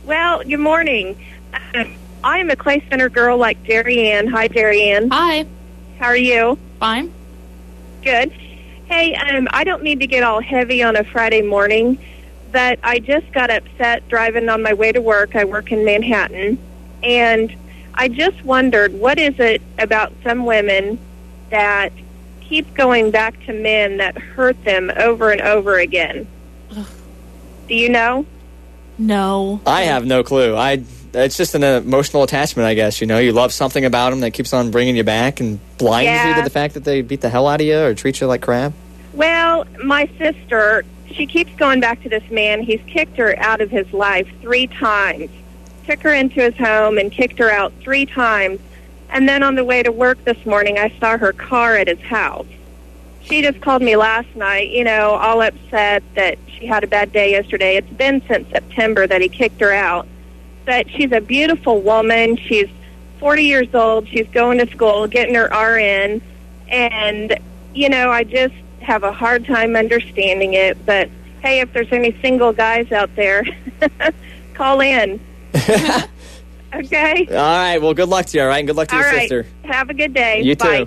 Well, good morning. I am a Clay Center girl like Darianne. Hi, Darianne. Hi. How are you? Fine. Good. Hey, I don't need to get all heavy on a Friday morning, but I just got upset driving on my way to work. I work in Manhattan, and I just wondered, what is it about some women that keep going back to men that hurt them over and over again? Ugh. Do you know? No. I have no clue. It's just an emotional attachment, I guess. You know, you love something about them that keeps on bringing you back and blinds you to the fact that they beat the hell out of you or treat you like crap. Well, my sister, she keeps going back to this man. He's kicked her out of his life 3 times. Took her into his home and kicked her out 3 times. And then on the way to work this morning, I saw her car at his house. She just called me last night, all upset that she had a bad day yesterday. It's been since September that he kicked her out. But she's a beautiful woman. She's 40 years old. She's going to school, getting her RN. And, I just have a hard time understanding it. But, hey, if there's any single guys out there, call in. Okay? All right. Well, good luck to you, all right? And good luck to your sister. Have a good day. You Bye. too.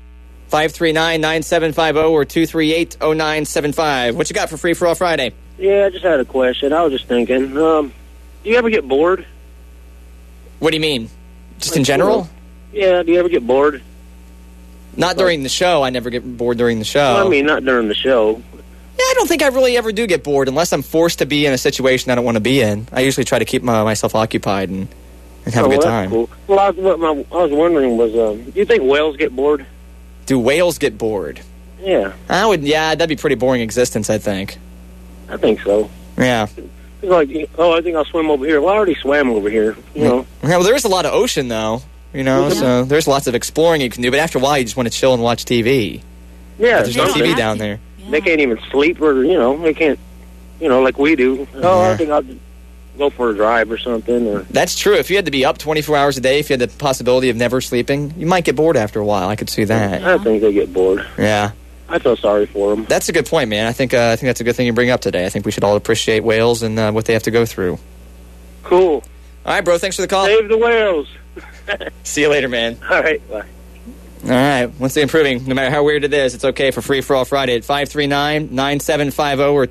539-9750 or 238-0975. What you got for Free For All Friday? Yeah, I just had a question. I was just thinking, do you ever get bored? What do you mean? Just in general? Yeah, do you ever get bored? Not during the show. I never get bored during the show. Well, I mean, not during the show. Yeah, I don't think I really ever do get bored unless I'm forced to be in a situation I don't want to be in. I usually try to keep myself occupied and have a good time. Cool. Well, what I was wondering was, do you think whales get bored? Do whales get bored? Yeah. Yeah, that'd be pretty boring existence, I think. I think so. Yeah. It's like, I think I'll swim over here. Well, I already swam over here, Yeah, well, there is a lot of ocean, though, so there's lots of exploring you can do, but after a while, you just want to chill and watch TV. Yeah. There's no TV down there. Yeah. They can't even sleep or, they can't, like we do. I think I'll go for a drive or something. Or That's true. If you had to be up 24 hours a day, if you had the possibility of never sleeping, you might get bored after a while. I could see that. I think they get bored. Yeah. I feel sorry for them. That's a good point, man. I think that's a good thing you bring up today. I think we should all appreciate whales and what they have to go through. Cool. All right, bro. Thanks for the call. Save the whales. See you later, man. All right. Bye. All right. Once they're improving, no matter how weird it is, it's okay for Free For All Friday at 539-9750 or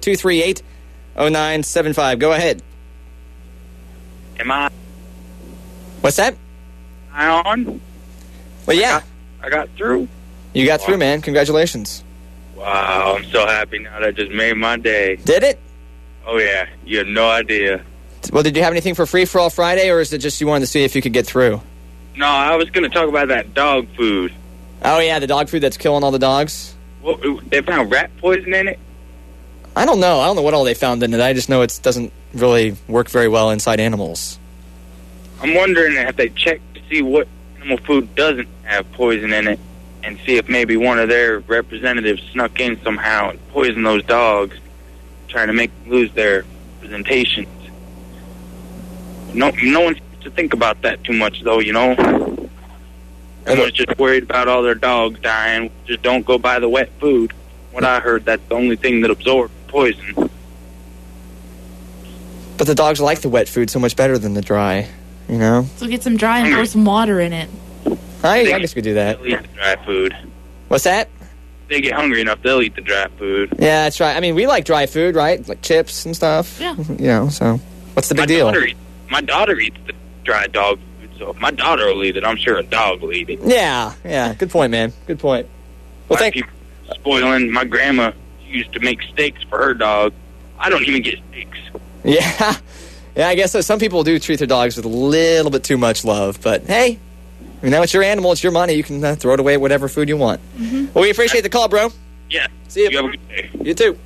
238-0975. Go ahead. Am I What's that? on? Well, yeah. I got through. You got through, man. Congratulations. Wow, I'm so happy now. That just made my day. Did it? Oh, yeah. You have no idea. Well, did you have anything for Free For All Friday, or is it just you wanted to see if you could get through? No, I was going to talk about that dog food. Oh, yeah, the dog food that's killing all the dogs? What, they found rat poison in it? I don't know. I don't know what all they found in it. I just know it doesn't really work very well inside animals. I'm wondering if they checked to see what animal food doesn't have poison in it and see if maybe one of their representatives snuck in somehow and poisoned those dogs, trying to make them lose their representations. No one seems to think about that too much, though, Everyone's just worried about all their dogs dying. Just don't go buy the wet food. What I heard, that's the only thing that absorbs poison. But the dogs like the wet food so much better than the dry, So get some dry and pour some water in it. I guess we could do that. They'll eat the dry food. What's that? If they get hungry enough, they'll eat the dry food. Yeah, that's right. I mean, we like dry food, right? Like chips and stuff. Yeah. So what's the big deal? My daughter eats the dry dog food, so if my daughter will eat it, I'm sure a dog will eat it. Yeah. Good point, man. Good point. Well, thank you. Spoiling. My grandma used to make steaks for her dog. I don't even get steaks. Yeah. Yeah, I guess so. Some people do treat their dogs with a little bit too much love, but hey, it's your animal, it's your money. You can throw it away whatever food you want. Mm-hmm. Well, we appreciate the call, bro. Yeah. See you. You have a good day. You too.